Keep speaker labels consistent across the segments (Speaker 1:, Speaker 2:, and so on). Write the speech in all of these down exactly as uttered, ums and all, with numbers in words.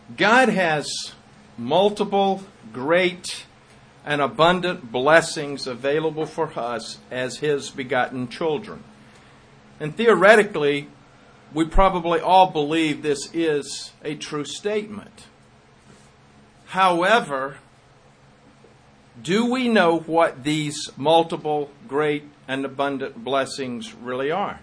Speaker 1: God has multiple great and abundant blessings available for us as His begotten children. And theoretically, we probably all believe this is a true statement. However, do we know what these multiple great and abundant blessings really are?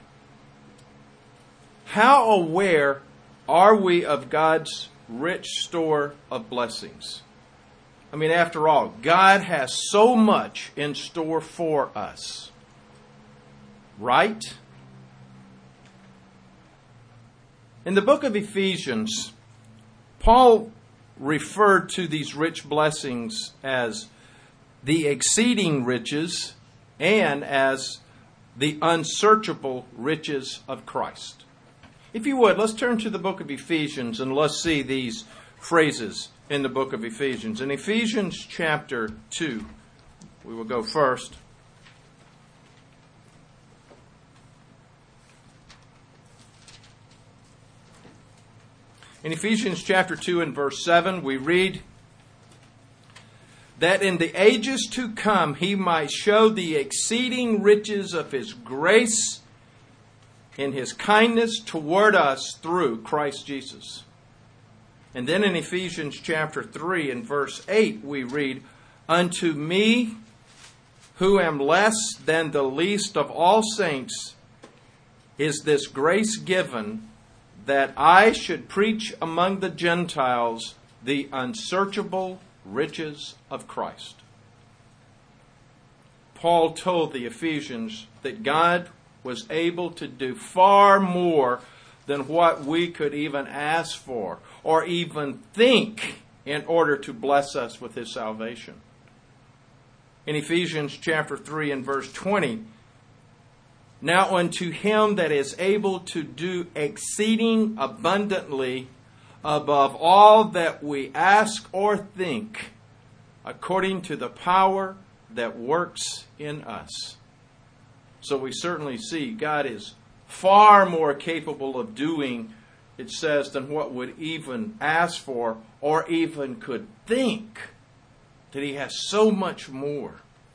Speaker 1: How aware are we of God's rich store of blessings? I mean, after all, God has so much in store for us. Right? In the book of Ephesians, Paul referred to these rich blessings as the exceeding riches and as the unsearchable riches of Christ. If you would, let's turn to the book of Ephesians and let's see these phrases in the book of Ephesians. In Ephesians chapter two, we will go first. In Ephesians chapter two and verse seven, we read, that in the ages to come he might show the exceeding riches of his grace in his kindness toward us through Christ Jesus. And then in Ephesians chapter three and verse eight we read, unto me who am less than the least of all saints is this grace given, that I should preach among the Gentiles the unsearchable riches of Christ. Paul told the Ephesians that God was able to do far more than what we could even ask for or even think in order to bless us with His salvation. In Ephesians chapter three and verse twenty, now unto Him that is able to do exceeding abundantly above all that we ask or think, according to the power that works in us. So we certainly see God is far more capable of doing, it says, than what would even ask for or even could think. That He has so much more.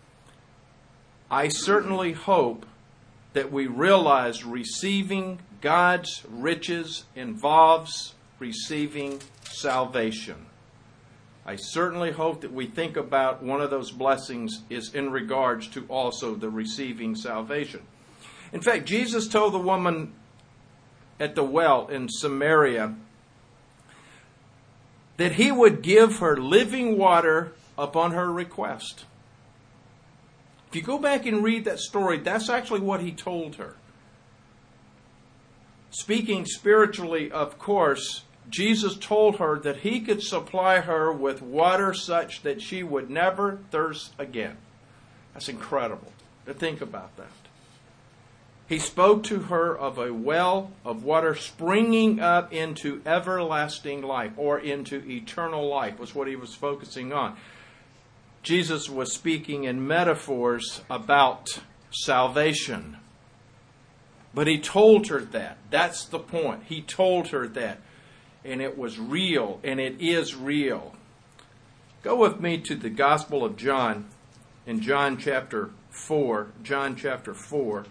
Speaker 1: I certainly hope that we realize receiving God's riches involves receiving salvation. I certainly hope that we think about one of those blessings is in regards to also the receiving salvation. In fact, Jesus told the woman at the well in Samaria that He would give her living water upon her request. If you go back and read that story, that's actually what He told her. Speaking spiritually, of course, Jesus told her that He could supply her with water such that she would never thirst again. That's incredible to think about that. He spoke to her of a well of water springing up into everlasting life, or into eternal life, was what He was focusing on. Jesus was speaking in metaphors about salvation. But He told her that. That's the point. He told her that. And it was real, and it is real. Go with me to the Gospel of John, in John chapter four. John chapter four.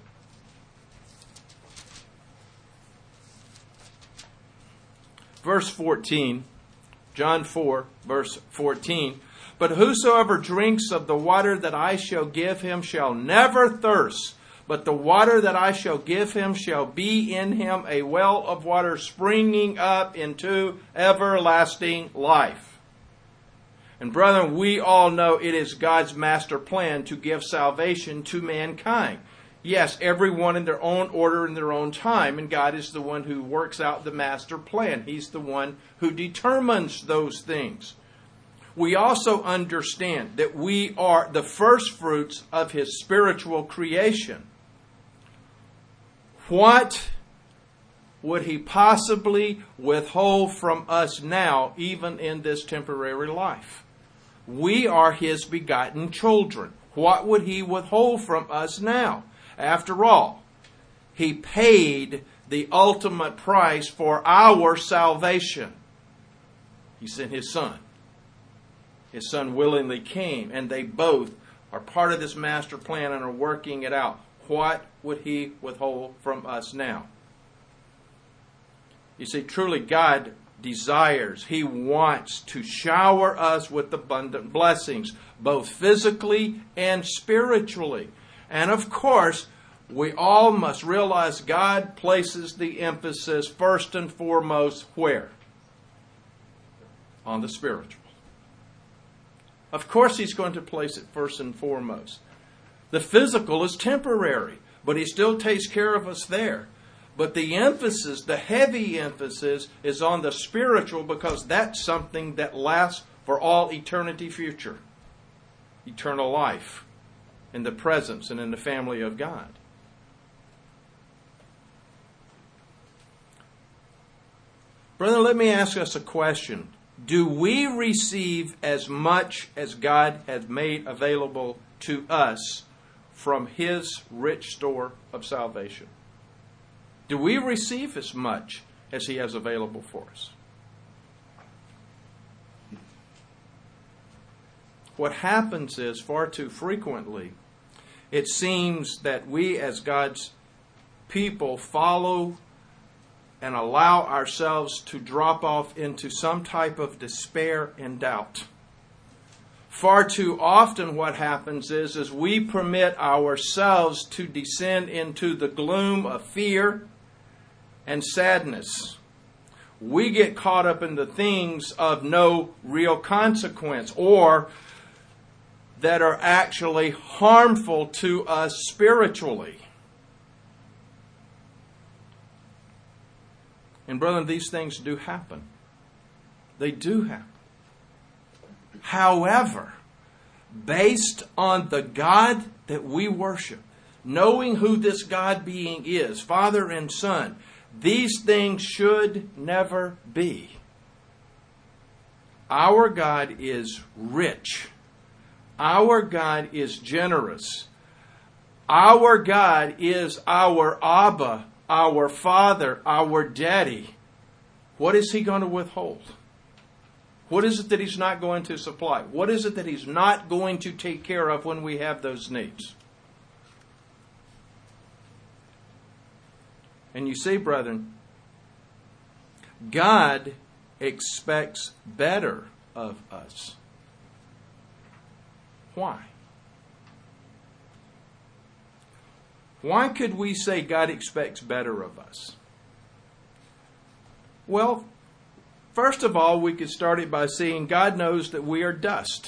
Speaker 1: Verse fourteen. John four, verse fourteen. But whosoever drinks of the water that I shall give him shall never thirst. But the water that I shall give him shall be in him a well of water springing up into everlasting life. And brethren, we all know it is God's master plan to give salvation to mankind. Yes, everyone in their own order, in their own time, and God is the one who works out the master plan. He's the one who determines those things. We also understand that we are the first fruits of His spiritual creation. What would He possibly withhold from us now, even in this temporary life? We are His begotten children. What would He withhold from us now? After all, He paid the ultimate price for our salvation. He sent His Son. His Son willingly came, and they both are part of this master plan and are working it out. What would He withhold from us now? You see, truly God desires, He wants to shower us with abundant blessings, both physically and spiritually. And of course, we all must realize God places the emphasis first and foremost where? On the spiritual. Of course He's going to place it first and foremost. The physical is temporary, but He still takes care of us there. But the emphasis, the heavy emphasis, is on the spiritual, because that's something that lasts for all eternity future. Eternal life in the presence and in the family of God. Brother, let me ask us a question. Do we receive as much as God has made available to us from His rich store of salvation? Do we receive as much as He has available for us? What happens is, far too frequently, it seems that we as God's people follow and allow ourselves to drop off into some type of despair and doubt. Far too often what happens is, is we permit ourselves to descend into the gloom of fear and sadness. We get caught up in the things of no real consequence, or that are actually harmful to us spiritually. And brethren, these things do happen. They do happen. However, based on the God that we worship, knowing who this God being is, Father and Son, these things should never be. Our God is rich. Our God is generous. Our God is our Abba, our Father, our Daddy. What is He going to withhold? What is it that He's not going to supply? What is it that He's not going to take care of when we have those needs? And you see, brethren, God expects better of us. Why? Why could we say God expects better of us? Well, first of all, we could start it by saying God knows that we are dust.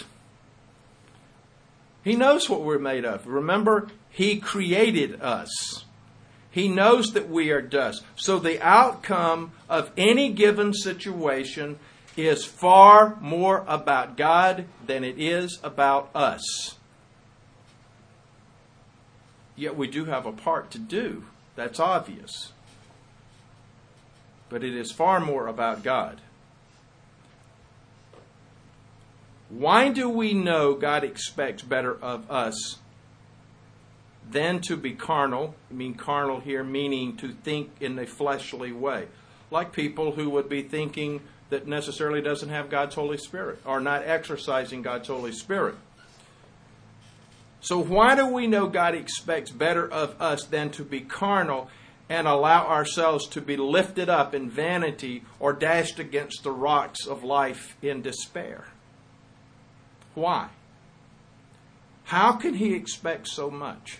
Speaker 1: He knows what we're made of. Remember, He created us. He knows that we are dust. So the outcome of any given situation is far more about God than it is about us. Yet we do have a part to do. That's obvious. But it is far more about God. Why do we know God expects better of us than to be carnal? I mean carnal here meaning to think in a fleshly way. Like people who would be thinking that necessarily doesn't have God's Holy Spirit, or not exercising God's Holy Spirit. So why do we know God expects better of us than to be carnal and allow ourselves to be lifted up in vanity or dashed against the rocks of life in despair? Why? How can He expect so much?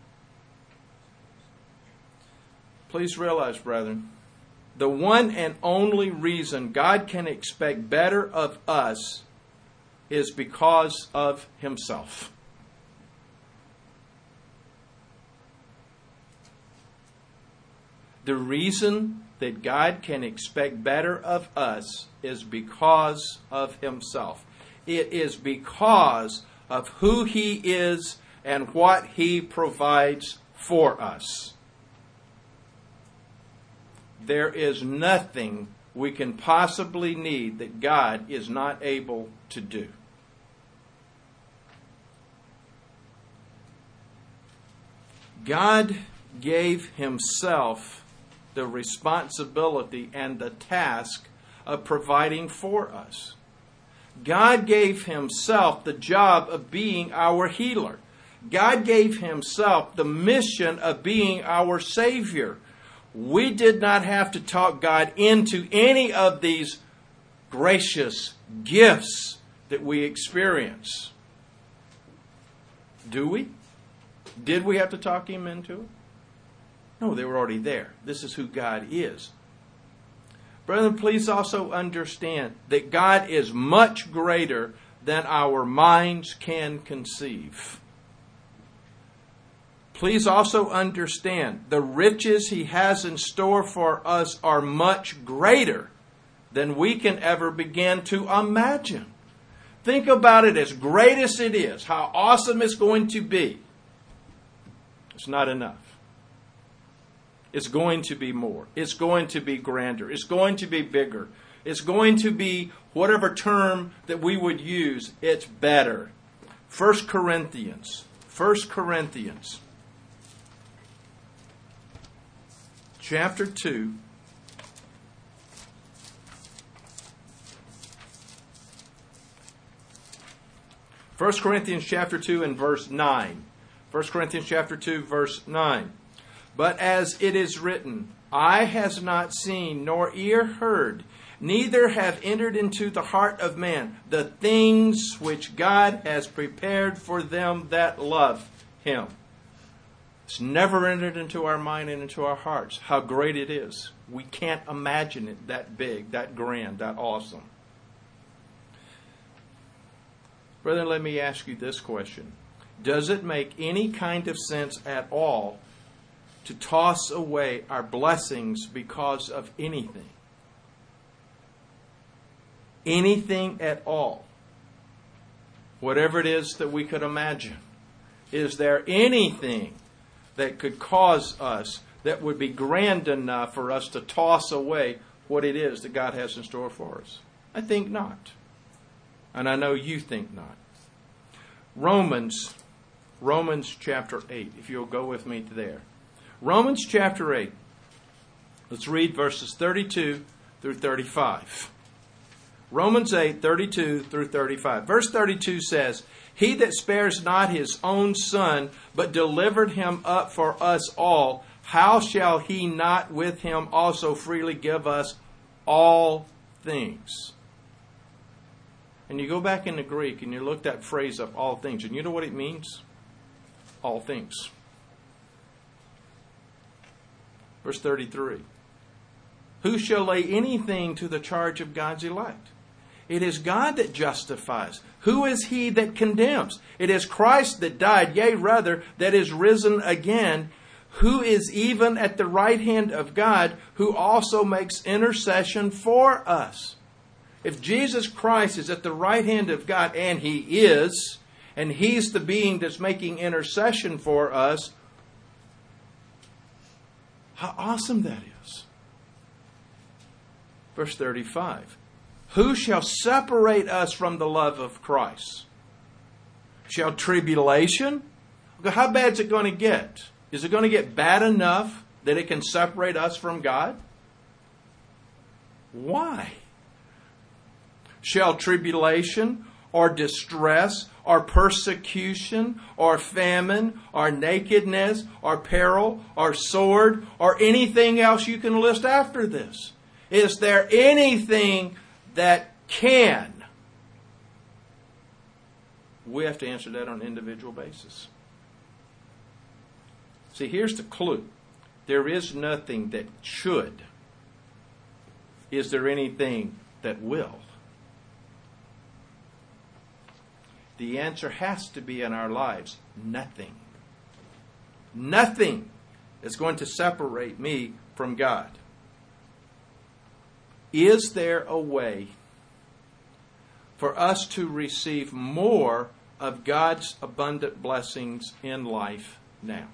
Speaker 1: Please realize, brethren, the one and only reason God can expect better of us is because of Himself. The reason that God can expect better of us is because of Himself. It is because of who He is and what He provides for us. There is nothing we can possibly need that God is not able to do. God gave Himself the responsibility and the task of providing for us. God gave himself the job of being our healer. God gave himself the mission of being our Savior. We did not have to talk God into any of these gracious gifts that we experience. Do we? Did we have to talk him into it? No, they were already there. This is who God is. Brethren, please also understand that God is much greater than our minds can conceive. Please also understand the riches he has in store for us are much greater than we can ever begin to imagine. Think about it, as great as it is, how awesome it's going to be. It's not enough. It's going to be more. It's going to be grander. It's going to be bigger. It's going to be whatever term that we would use. It's better. First Corinthians. First Corinthians. Chapter two. First Corinthians chapter two and verse nine. First Corinthians chapter two, verse nine. But as it is written, eye has not seen, nor ear heard, neither have entered into the heart of man the things which God has prepared for them that love him. It's never entered into our mind and into our hearts how great it is. We can't imagine it that big, that grand, that awesome. Brethren, let me ask you this question. Does it make any kind of sense at all to toss away our blessings because of anything? Anything at all. Whatever it is that we could imagine. Is there anything that could cause us, that would be grand enough for us to toss away what it is that God has in store for us? I think not. And I know you think not. Romans, Romans chapter eight, if you'll go with me there. Romans chapter eight. Let's read verses thirty-two through thirty-five. Romans eight, thirty-two through thirty-five. Verse thirty-two says, He that spares not his own son, but delivered him up for us all, how shall he not with him also freely give us all things? And you go back in the Greek and you look that phrase up, all things, and you know what it means? All things. Verse thirty-three. Who shall lay anything to the charge of God's elect? It is God that justifies. Who is he that condemns? It is Christ that died, yea, rather, that is risen again, who is even at the right hand of God, who also makes intercession for us. If Jesus Christ is at the right hand of God, and he is, and he's the being that's making intercession for us, how awesome that is. Verse thirty-five. Who shall separate us from the love of Christ? Shall tribulation? How bad is it going to get? Is it going to get bad enough that it can separate us from God? Why? Shall tribulation or distress or persecution or famine or nakedness or peril or sword or anything else you can list after this? Is there anything that can? We have to answer that on an individual basis. See, here's the clue. There is nothing that should. Is there anything that will? The answer has to be in our lives, nothing. Nothing is going to separate me from God. Is there a way for us to receive more of God's abundant blessings in life now?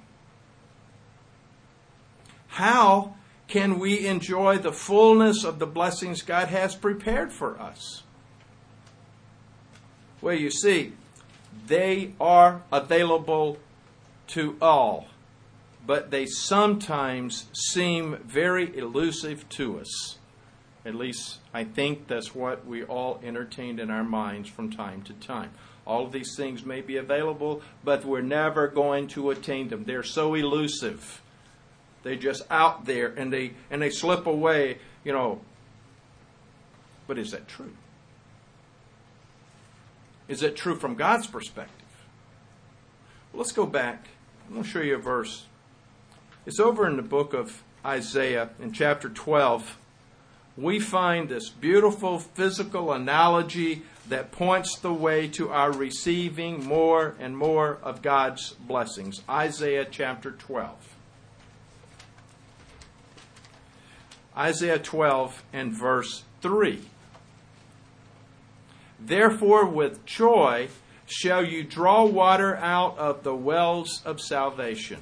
Speaker 1: How can we enjoy the fullness of the blessings God has prepared for us? Well, you see, they are available to all, but they sometimes seem very elusive to us. At least I think that's what we all entertained in our minds from time to time. All of these things may be available, but we're never going to attain them. They're so elusive. They're just out there, and they and they slip away, you know. But is that true? Is it true from God's perspective? Well, let's go back. I'm going to show you a verse. It's over in the book of Isaiah in chapter twelve. We find this beautiful physical analogy that points the way to our receiving more and more of God's blessings. Isaiah chapter twelve. Isaiah twelve and verse three. Therefore with joy shall you draw water out of the wells of salvation.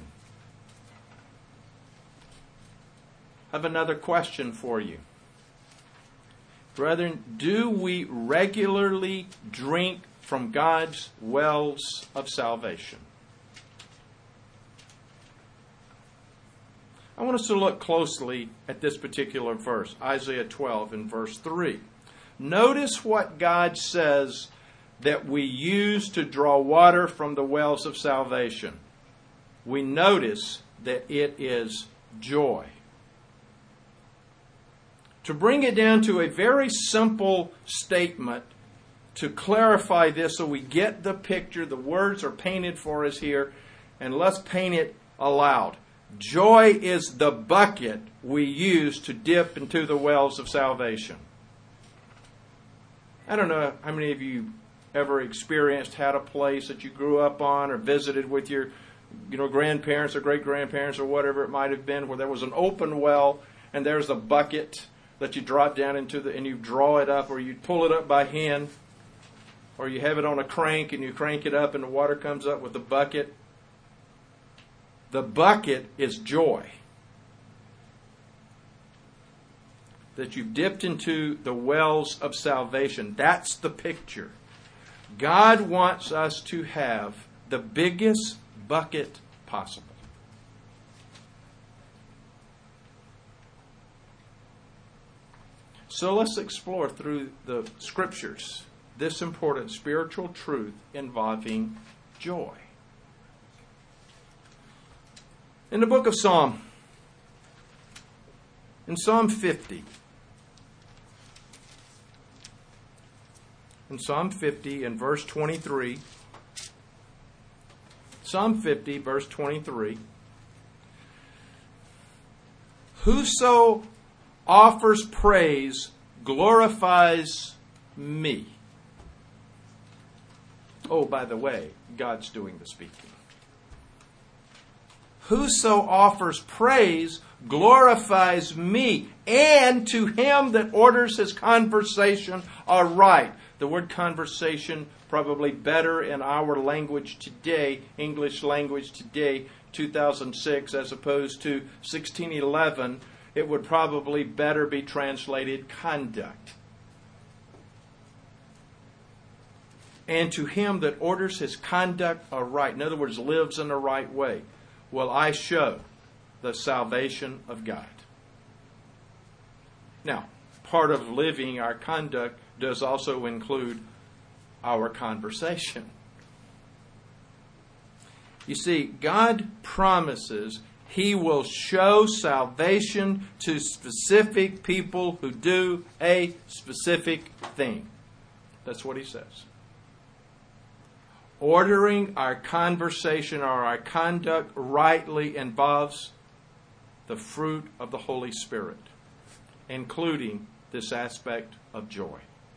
Speaker 1: I have another question for you. Brethren, do we regularly drink from God's wells of salvation? I want us to look closely at this particular verse, Isaiah twelve and verse three. Notice what God says that we use to draw water from the wells of salvation. We notice that it is joy. To bring it down to a very simple statement, to clarify this so we get the picture, the words are painted for us here, and let's paint it aloud. Joy is the bucket we use to dip into the wells of salvation. I don't know how many of you ever experienced, had a place that you grew up on or visited with your you know, grandparents or great-grandparents or whatever it might have been, where there was an open well and there's a bucket that you drop down into the, and you draw it up, or you pull it up by hand, or you have it on a crank and you crank it up and the water comes up with the bucket. The bucket is joy. That you've dipped into the wells of salvation. That's the picture. God wants us to have the biggest bucket possible. So let's explore through the Scriptures this important spiritual truth involving joy. In the book of Psalm, in Psalm fifty, in Psalm fifty and verse twenty-three, Psalm fifty, verse twenty-three, whoso offers praise glorifies me. Oh, by the way, God's doing the speaking. Whoso offers praise glorifies me, and to him that orders his conversation aright. The word conversation, probably better in our language today, English language today, two thousand six, as opposed to sixteen eleven, it would probably better be translated conduct. And to him that orders his conduct aright, in other words, lives in the right way, will I show the salvation of God. Now, part of living our conduct does also include our conversation. You see, God promises He will show salvation to specific people who do a specific thing. That's what He says. Ordering our conversation or our conduct rightly involves the fruit of the Holy Spirit, including this aspect of joy.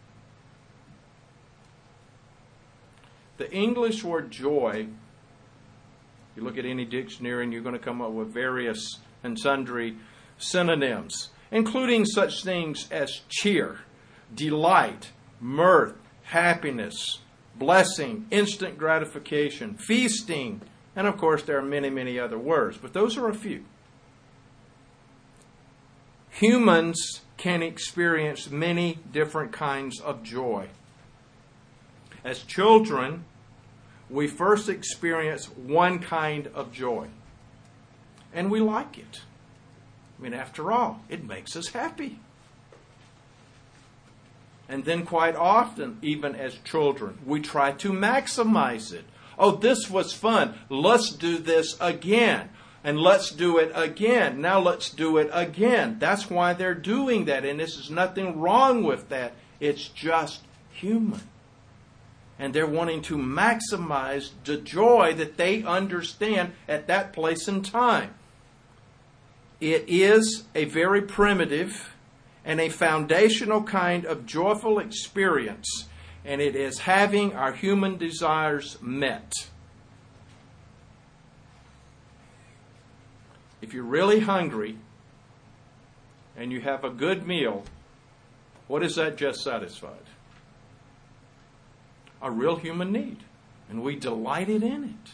Speaker 1: The English word joy, you look at any dictionary and you're going to come up with various and sundry synonyms, including such things as cheer, delight, mirth, happiness, blessing, instant gratification, feasting, and of course there are many, many other words, but those are a few. Humans can experience many different kinds of joy. As children, we first experience one kind of joy, and we like it. I mean, after all, it makes us happy. And then quite often, even as children, we try to maximize it. Oh, this was fun. Let's do this again. And let's do it again. Now let's do it again. That's why they're doing that. And this is nothing wrong with that. It's just human. And they're wanting to maximize the joy that they understand at that place and time. It is a very primitive and a foundational kind of joyful experience, and it is having our human desires met. If you're really hungry and you have a good meal, what is that just satisfied? A real human need, and we delighted in it.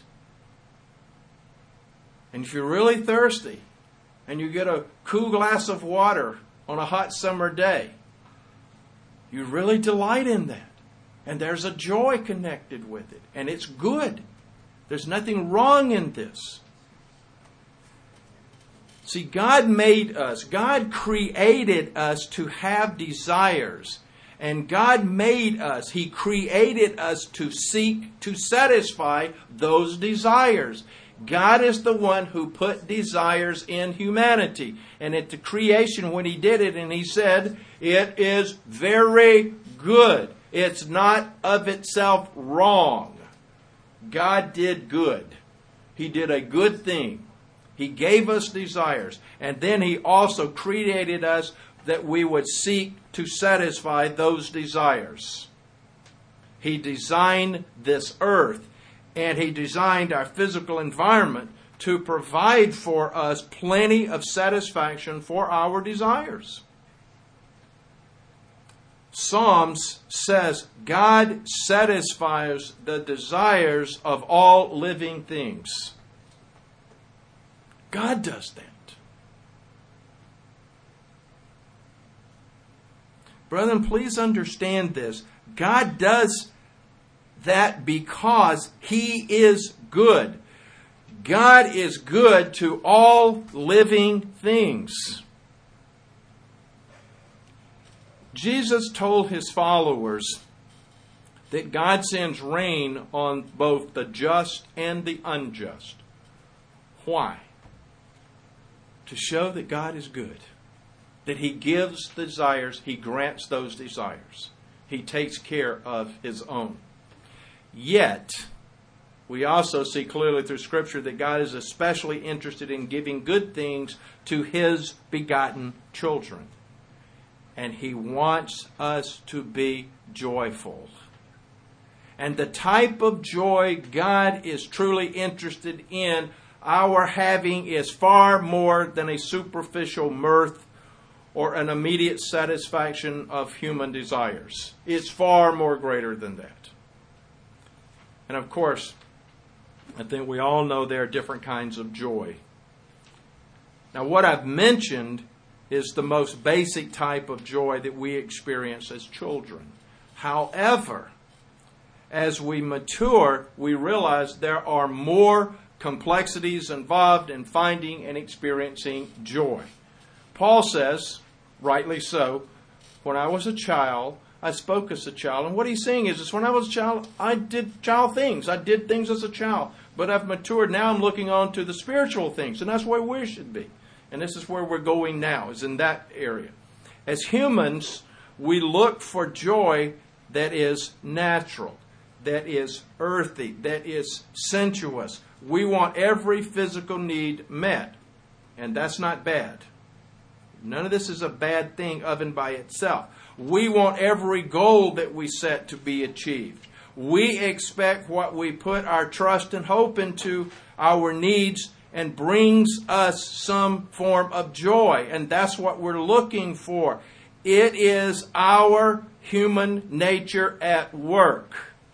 Speaker 1: And if you're really thirsty and you get a cool glass of water on a hot summer day, you really delight in that. And there's a joy connected with it. And it's good. There's nothing wrong in this. See, God made us. God created us to have desires. And God made us. He created us to seek to satisfy those desires. God is the one who put desires in humanity. And at the creation, when He did it, and He said, it is very good. It's not of itself wrong. God did good. He did a good thing. He gave us desires. And then He also created us that we would seek to satisfy those desires. He designed this earth. And He designed our physical environment to provide for us plenty of satisfaction for our desires. Psalms says God satisfies the desires of all living things. God does that. Brethren, please understand this. God does that because He is good. God is good to all living things. Jesus told His followers that God sends rain on both the just and the unjust. Why? To show that God is good. That He gives desires, He grants those desires. He takes care of His own. Yet, we also see clearly through Scripture that God is especially interested in giving good things to His begotten children. And He wants us to be joyful. And the type of joy God is truly interested in our having is far more than a superficial mirth or an immediate satisfaction of human desires. It's far more greater than that. And of course, I think we all know there are different kinds of joy. Now, what I've mentioned is the most basic type of joy that we experience as children. However, as we mature, we realize there are more complexities involved in finding and experiencing joy. Paul says, rightly so, when I was a child, I spoke as a child. And what he's saying is, is when I was a child, I did child things. I did things as a child. But I've matured. Now I'm looking on to the spiritual things. And that's where we should be. And this is where we're going now, is in that area. As humans, we look for joy that is natural, that is earthy, that is sensuous. We want every physical need met. And that's not bad. None of this is a bad thing of and by itself. We want every goal that we set to be achieved. We expect what we put our trust and hope into, our needs, and brings us some form of joy. And that's what we're looking for. It is our human nature at work.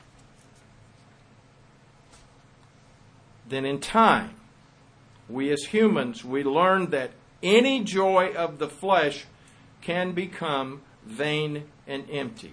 Speaker 1: Then in time, we as humans, we learn that any joy of the flesh can become vain and empty.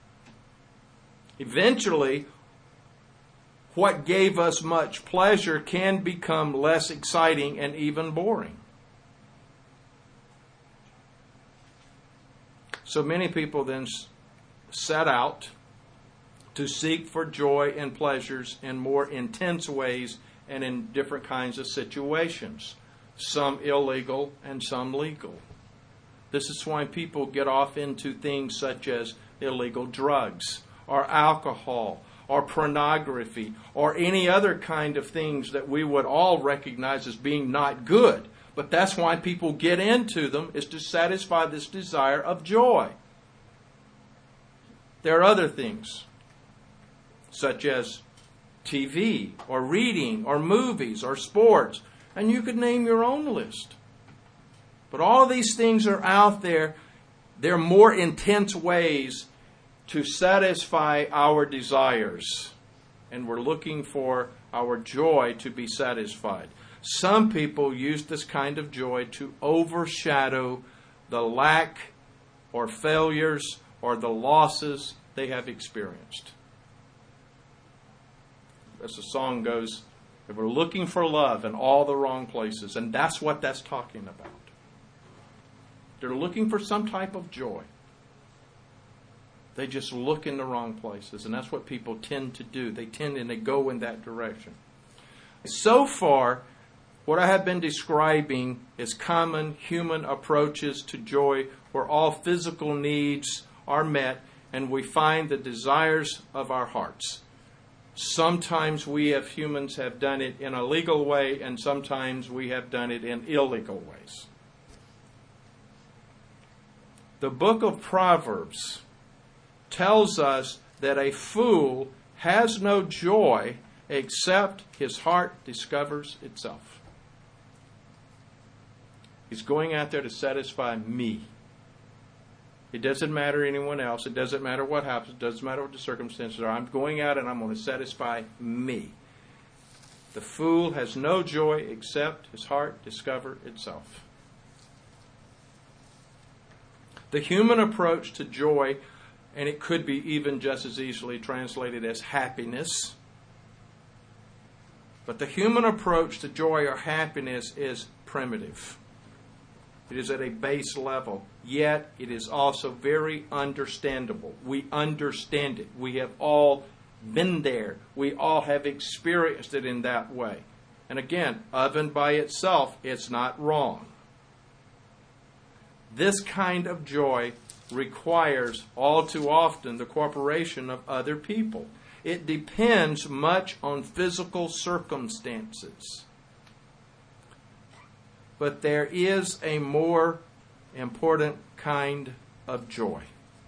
Speaker 1: Eventually, what gave us much pleasure can become less exciting and even boring. So many people then set out to seek for joy and pleasures in more intense ways and in different kinds of situations, some illegal and some legal. This is why people get off into things such as illegal drugs or alcohol or pornography or any other kind of things that we would all recognize as being not good. But that's why people get into them, is to satisfy this desire of joy. There are other things, such as T V or reading or movies or sports, and you could name your own list. But all of these things are out there. They're more intense ways to satisfy our desires, and we're looking for our joy to be satisfied. Some people use this kind of joy to overshadow the lack or failures or the losses they have experienced. As the song goes, they were looking for love in all the wrong places, and that's what that's talking about. They're looking for some type of joy. They just look in the wrong places, and that's what people tend to do. They tend and they go in that direction. So far, what I have been describing is common human approaches to joy where all physical needs are met and we find the desires of our hearts. Sometimes we as humans have done it in a legal way, and sometimes we have done it in illegal ways. The book of Proverbs tells us that a fool has no joy except his heart discovers itself. He's going out there to satisfy me. It doesn't matter anyone else. It doesn't matter what happens. It doesn't matter what the circumstances are. I'm going out and I'm going to satisfy me. The fool has no joy except his heart discover itself. The human approach to joy, and it could be even just as easily translated as happiness, but the human approach to joy or happiness is primitive. It is at a base level, yet it is also very understandable. We understand it. We have all been there. We all have experienced it in that way. And again, of and by itself, it's not wrong. This kind of joy requires all too often the cooperation of other people. It depends much on physical circumstances. But there is a more important kind of joy.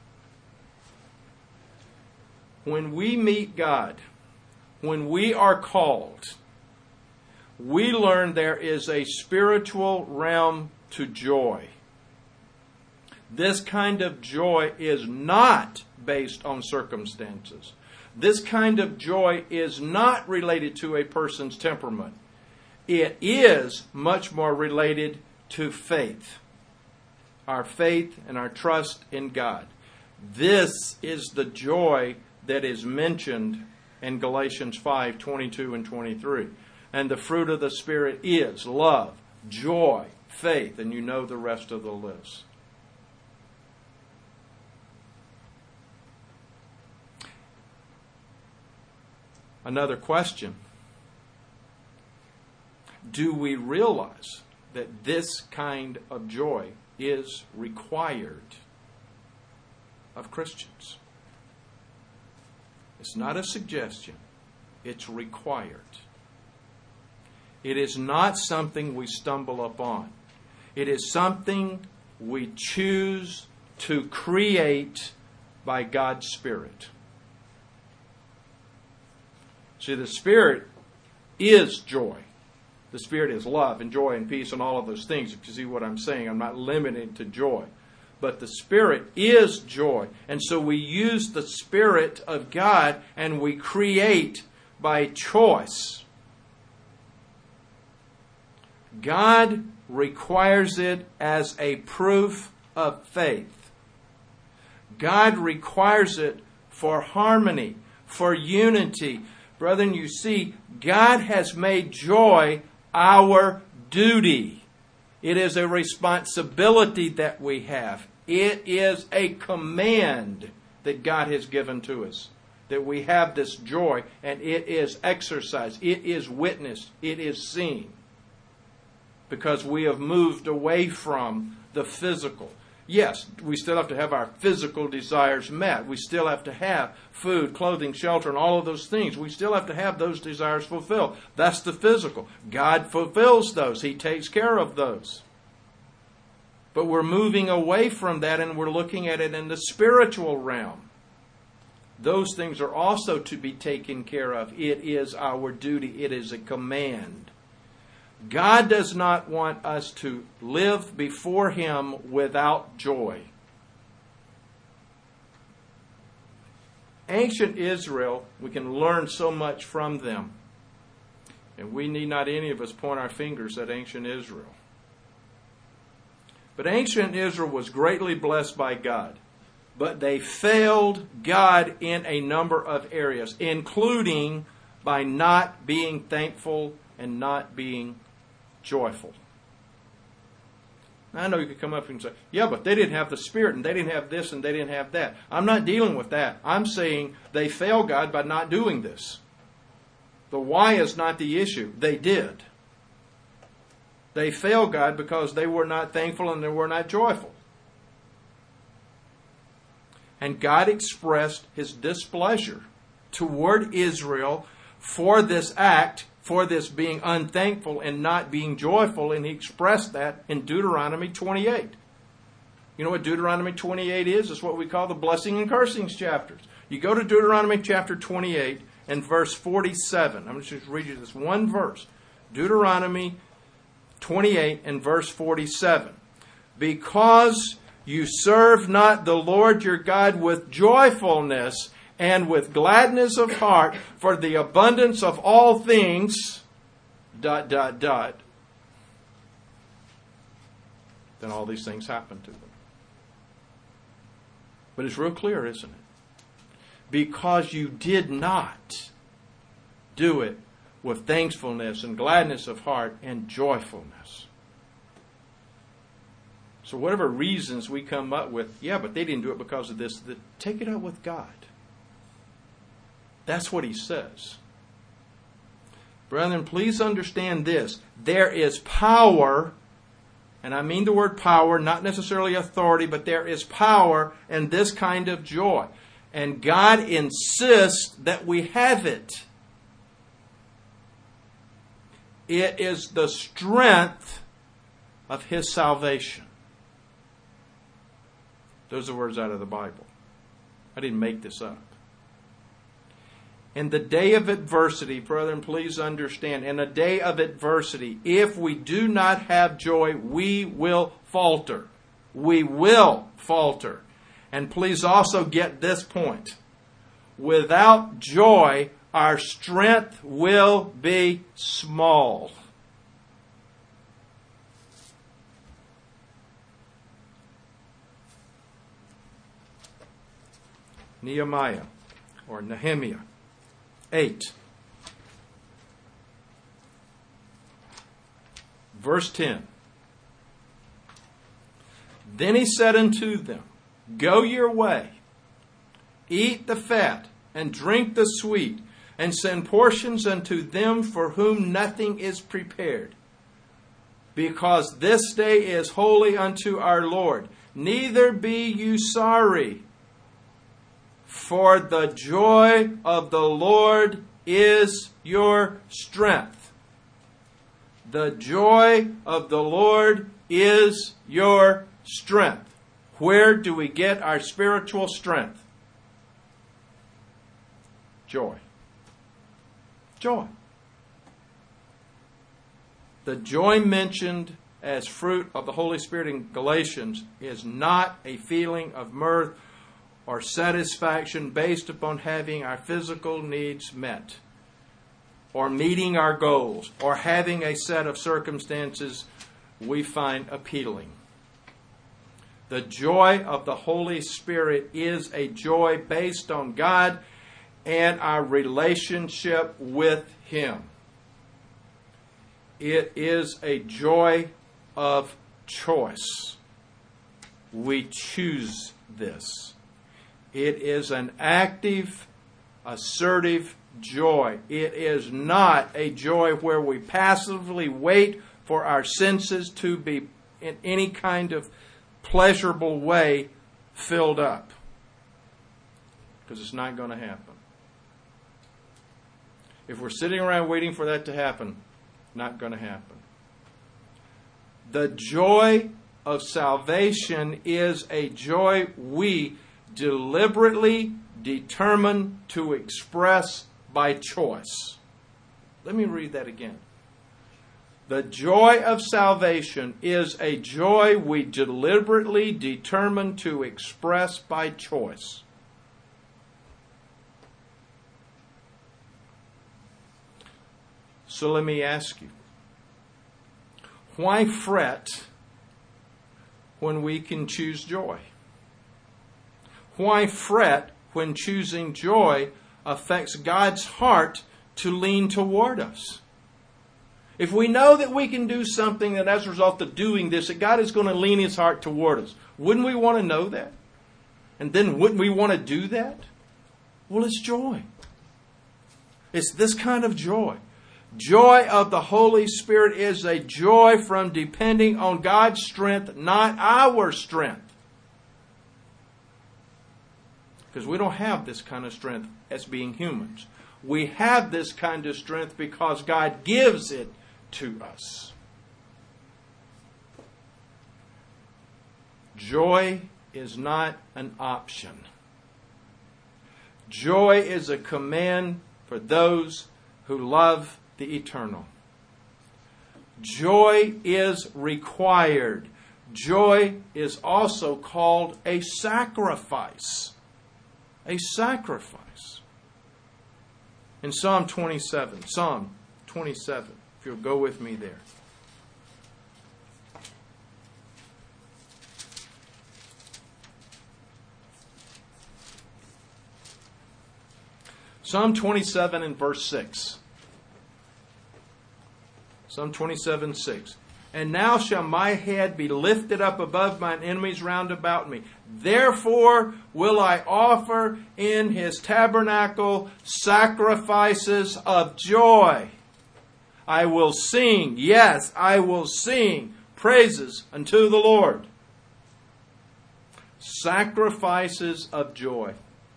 Speaker 1: When we meet God, when we are called, we learn there is a spiritual realm to joy. This kind of joy is not based on circumstances. This kind of joy is not related to a person's temperament. It is much more related to faith. Our faith and our trust in God. This is the joy that is mentioned in Galatians five, twenty-two and twenty-three. And the fruit of the Spirit is love, joy, faith, and you know the rest of the list. Another question. Do we realize that this kind of joy is required of Christians? It's not a suggestion. It's required. It is not something we stumble upon. It is something we choose to create by God's Spirit. See, the Spirit is joy. The Spirit is love and joy and peace and all of those things. If you see what I'm saying, I'm not limited to joy. But the Spirit is joy. And so we use the Spirit of God and we create by choice. God requires it as a proof of faith. God requires it for harmony, for unity. Brethren, you see, God has made joy our duty. It is a responsibility that we have. It is a command that God has given to us. That we have this joy, and it is exercised, it is witnessed, it is seen. Because we have moved away from the physical. Yes, we still have to have our physical desires met. We still have to have food, clothing, shelter, and all of those things. We still have to have those desires fulfilled. That's the physical. God fulfills those. He takes care of those. But we're moving away from that, and we're looking at it in the spiritual realm. Those things are also to be taken care of. It is our duty. It is a command. God does not want us to live before Him without joy. Ancient Israel, we can learn so much from them. And we need not any of us point our fingers at ancient Israel. But ancient Israel was greatly blessed by God. But they failed God in a number of areas, including by not being thankful and not being joyful. Now, I know you could come up and say, yeah, but they didn't have the Spirit, and they didn't have this, and they didn't have that. I'm not dealing with that. I'm saying they fail God by not doing this. The why is not the issue. They did. They fail God because they were not thankful and they were not joyful. And God expressed His displeasure toward Israel for this act, for this being unthankful and not being joyful, and He expressed that in Deuteronomy twenty-eight. You know what Deuteronomy twenty-eight is? It's what we call the blessing and cursings chapters. You go to Deuteronomy chapter twenty-eight and verse forty-seven. I'm going to just read you this one verse. Deuteronomy twenty-eight and verse forty-seven. Because you serve not the Lord your God with joyfulness and with gladness of heart for the abundance of all things, dot, dot, dot. Then all these things happen to them. But it's real clear, isn't it? Because you did not do it with thankfulness and gladness of heart and joyfulness. So whatever reasons we come up with, yeah, but they didn't do it because of this, the, take it up with God. That's what He says. Brethren, please understand this. There is power, and I mean the word power, not necessarily authority, but there is power in this kind of joy. And God insists that we have it. It is the strength of His salvation. Those are words out of the Bible. I didn't make this up. In the day of adversity, brethren, please understand, in a day of adversity, if we do not have joy, we will falter. We will falter. And please also get this point. Without joy, our strength will be small. Nehemiah or Nehemiah eight. Verse ten. Then he said unto them, go your way, eat the fat, and drink the sweet, and send portions unto them for whom nothing is prepared. Because this day is holy unto our Lord. Neither be you sorry, for the joy of the Lord is your strength. The joy of the Lord is your strength. Where do we get our spiritual strength? Joy. Joy. The joy mentioned as fruit of the Holy Spirit in Galatians is not a feeling of mirth or satisfaction based upon having our physical needs met, or meeting our goals, or having a set of circumstances we find appealing. The joy of the Holy Spirit is a joy based on God and our relationship with Him. It is a joy of choice. We choose this. It is an active, assertive joy. It is not a joy where we passively wait for our senses to be in any kind of pleasurable way filled up. Because it's not going to happen. If we're sitting around waiting for that to happen, not going to happen. The joy of salvation is a joy we deliberately determine to express by choice. Let me read that again. The joy of salvation is a joy we deliberately determine to express by choice. So let me ask you, why fret when we can choose joy? Why fret when choosing joy affects God's heart to lean toward us? If we know that we can do something that as a result of doing this, that God is going to lean His heart toward us, wouldn't we want to know that? And then wouldn't we want to do that? Well, it's joy. It's this kind of joy. Joy of the Holy Spirit is a joy from depending on God's strength, not our strength. Because we don't have this kind of strength as being humans. We have this kind of strength because God gives it to us. Joy is not an option. Joy is a command for those who love the eternal. Joy is required. Joy is also called a sacrifice. A sacrifice. In Psalm twenty-seven, Psalm twenty-seven, if you'll go with me there. Psalm twenty-seven and verse six. Psalm twenty-seven, six. And now shall my head be lifted up above mine enemies round about me. Therefore will I offer in His tabernacle sacrifices of joy. I will sing, yes, I will sing praises unto the Lord. Sacrifices of joy.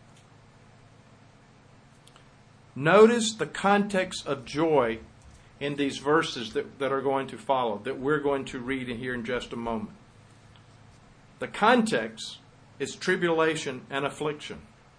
Speaker 1: Notice the context of joy in these verses that, that are going to follow, that we're going to read in here in just a moment. The context is tribulation and affliction.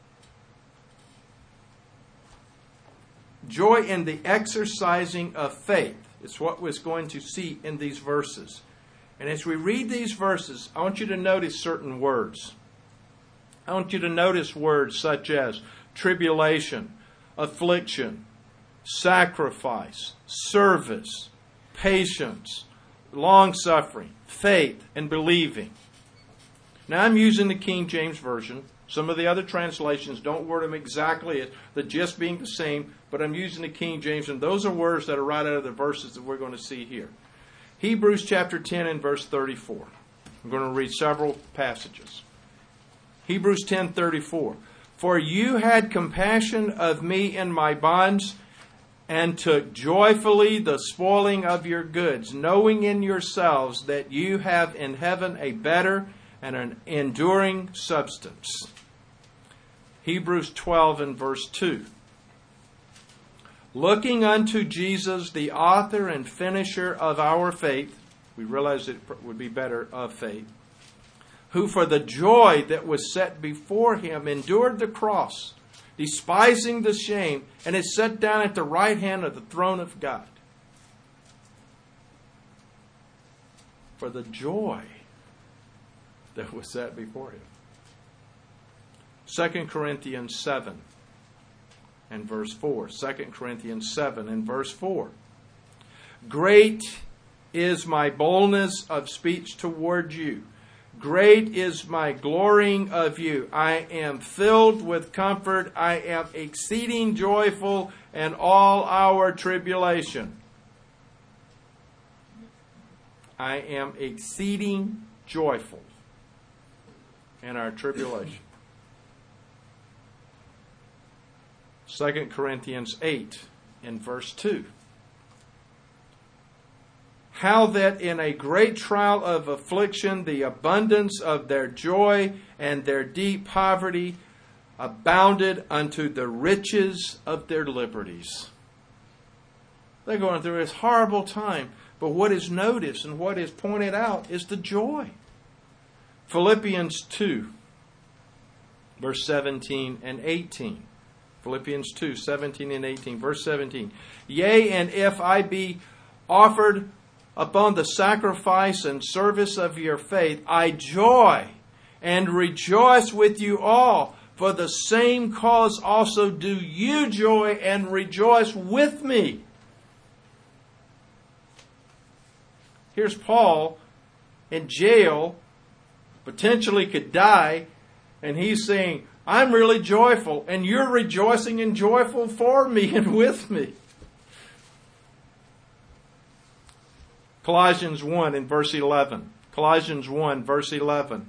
Speaker 1: Joy in the exercising of faith is what we're going to see in these verses. And as we read these verses, I want you to notice certain words. I want you to notice words such as tribulation, affliction, sacrifice, service, patience, long-suffering, faith, and believing. Now I'm using the King James Version. Some of the other translations don't word them exactly, the gist being the same, but I'm using the King James, and those are words that are right out of the verses that we're going to see here. Hebrews chapter ten and verse thirty-four. I'm going to read several passages. Hebrews ten thirty-four. For you had compassion of me in my bonds, and took joyfully the spoiling of your goods, knowing in yourselves that you have in heaven a better and an enduring substance. Hebrews twelve and verse two. Looking unto Jesus, the author and finisher of our faith, we realize it would be better of faith, who for the joy that was set before him endured the cross, despising the shame, and is set down at the right hand of the throne of God. For the joy that was set before him. Second Corinthians seven and verse four. Second Corinthians seven and verse four. Great is my boldness of speech toward you. Great is my glorying of you. I am filled with comfort. I am exceeding joyful in all our tribulation. I am exceeding joyful in our tribulation. Second Corinthians eight in verse two. How that in a great trial of affliction the abundance of their joy and their deep poverty abounded unto the riches of their liberties. They're going through this horrible time, but what is noticed and what is pointed out is the joy. Philippians two, verse seventeen and eighteen. Philippians two, seventeen and eighteen. Verse seventeen. Yea, and if I be offered upon the sacrifice and service of your faith, I joy and rejoice with you all. For the same cause also do you joy and rejoice with me. Here's Paul in jail, potentially could die, and he's saying, I'm really joyful, and you're rejoicing and joyful for me and with me. Colossians one in verse eleven. Colossians one, verse eleven.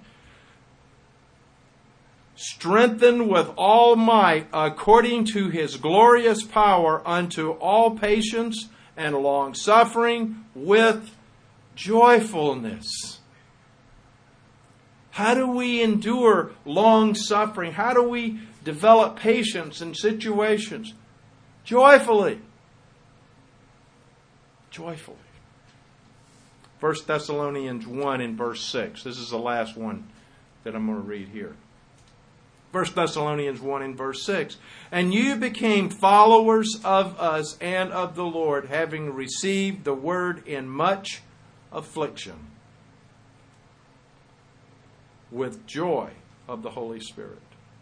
Speaker 1: Strengthened with all might according to his glorious power unto all patience and long suffering with joyfulness. How do we endure long suffering? How do we develop patience in situations? Joyfully. Joyfully. First Thessalonians one in verse six. This is the last one that I'm going to read here. First Thessalonians one in verse six. And you became followers of us and of the Lord, having received the word in much affliction, with joy of the Holy Spirit.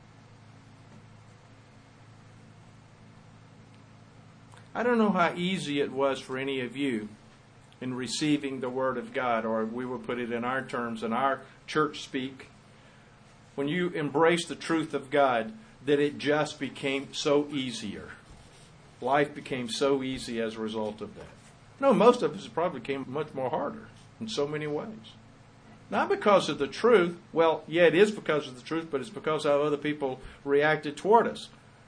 Speaker 1: I don't know how easy it was for any of you in receiving the Word of God, or we will put it in our terms, in our church speak, when you embrace the truth of God, that it just became so easier. Life became so easy as a result of that. No, most of us probably became much more harder in so many ways. Not because of the truth. Well, yeah, it is because of the truth, but it's because of how other people reacted toward us.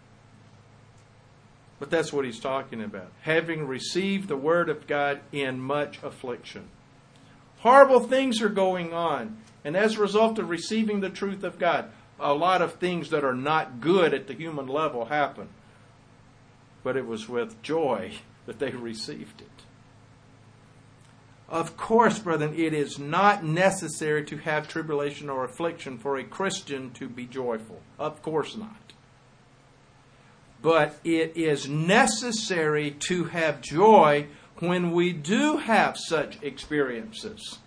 Speaker 1: But that's what he's talking about. Having received the word of God in much affliction. Horrible things are going on. And as a result of receiving the truth of God, a lot of things that are not good at the human level happen. But it was with joy that they received it. Of course, brethren, it is not necessary to have tribulation or affliction for a Christian to be joyful. Of course not. But it is necessary to have joy when we do have such experiences.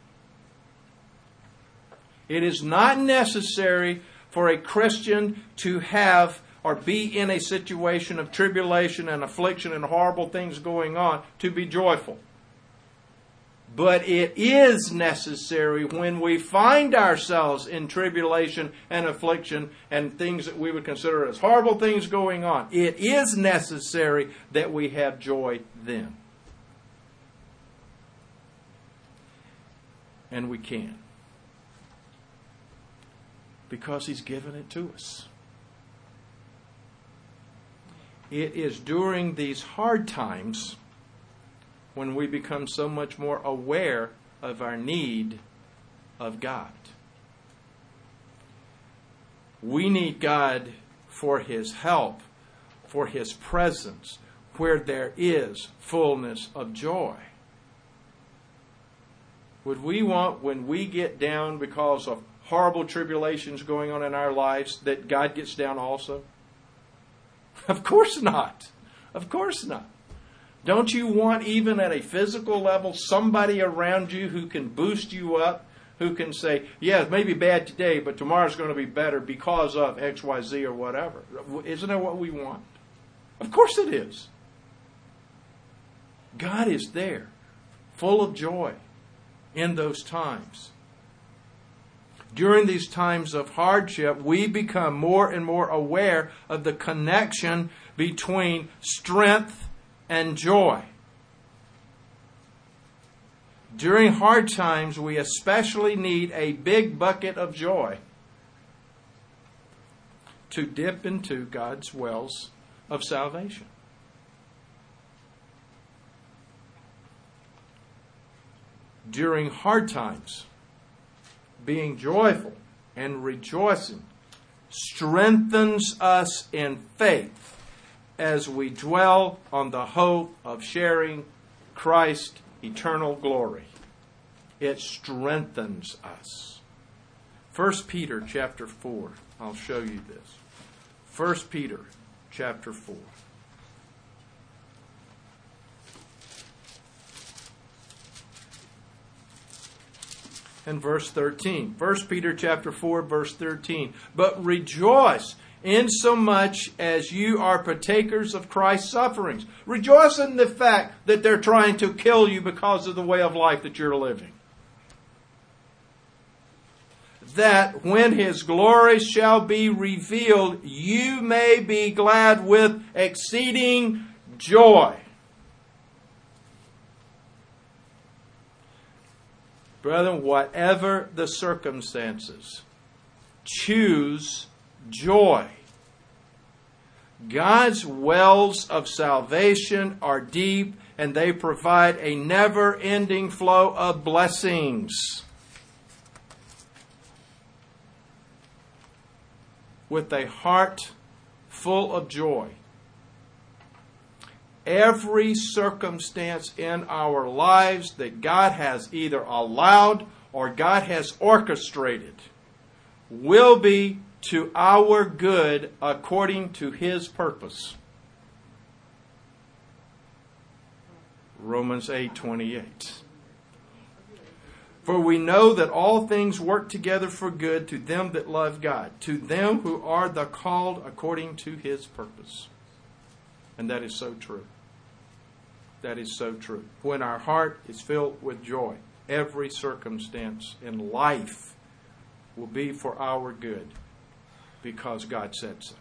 Speaker 1: It is not necessary for a Christian to have or be in a situation of tribulation and affliction and horrible things going on to be joyful. But it is necessary when we find ourselves in tribulation and affliction and things that we would consider as horrible things going on. It is necessary that we have joy then. And we can. Because He's given it to us. It is during these hard times when we become so much more aware of our need of God. We need God for His help, for His presence, where there is fullness of joy. Would we want, when we get down because of horrible tribulations going on in our lives, that God gets down also? Of course not. Of course not. Don't you want, even at a physical level, somebody around you who can boost you up, who can say, yeah, it may be bad today, but tomorrow's going to be better because of X, Y, Z or whatever? Isn't that what we want? Of course it is. God is there, full of joy in those times. During these times of hardship, we become more and more aware of the connection between strength and joy. During hard times, we especially need a big bucket of joy to dip into God's wells of salvation. During hard times, being joyful and rejoicing strengthens us in faith as we dwell on the hope of sharing Christ's eternal glory. It strengthens us. First Peter chapter four. I'll show you this. First Peter chapter four. And verse thirteen. First Peter chapter four, verse thirteen. But rejoice insomuch as you are partakers of Christ's sufferings. Rejoice in the fact that they're trying to kill you because of the way of life that you're living. That when His glory shall be revealed, you may be glad with exceeding joy. Brethren, whatever the circumstances, choose joy. God's wells of salvation are deep, and they provide a never-ending flow of blessings. With a heart full of joy, every circumstance in our lives that God has either allowed or God has orchestrated will be to our good according to His purpose. Romans eight twenty-eight. For we know that all things work together for good to them that love God, to them who are the called according to His purpose. And that is so true. That is so true. When our heart is filled with joy, every circumstance in life will be for our good because God said so.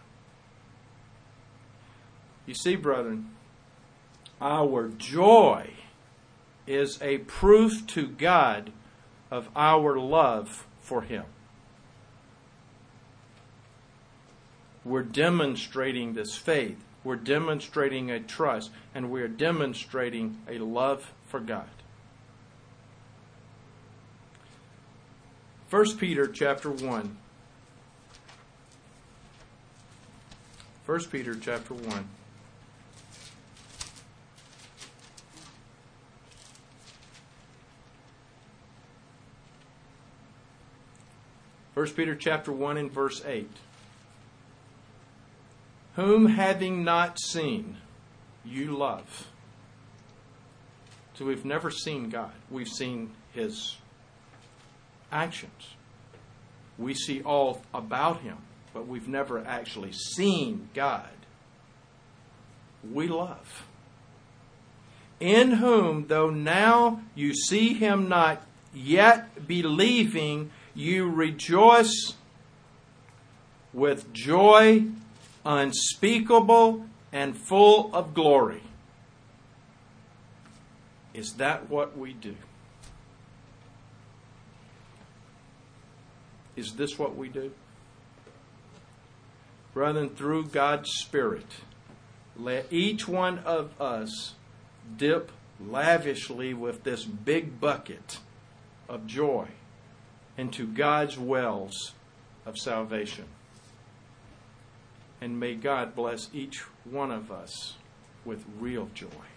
Speaker 1: You see, brethren, our joy is a proof to God of our love for Him. We're demonstrating this faith. We're demonstrating a trust, and we're demonstrating a love for God. First Peter chapter one. First Peter chapter one. First Peter chapter one and verse eight. Whom having not seen, you love. So we've never seen God. We've seen His actions. We see all about Him, but we've never actually seen God. We love. In whom, though now you see Him not, yet believing, you rejoice with joy unspeakable and full of glory. Is that what we do? Is this what we do? Brethren, through God's Spirit, let each one of us dip lavishly with this big bucket of joy into God's wells of salvation. And may God bless each one of us with real joy.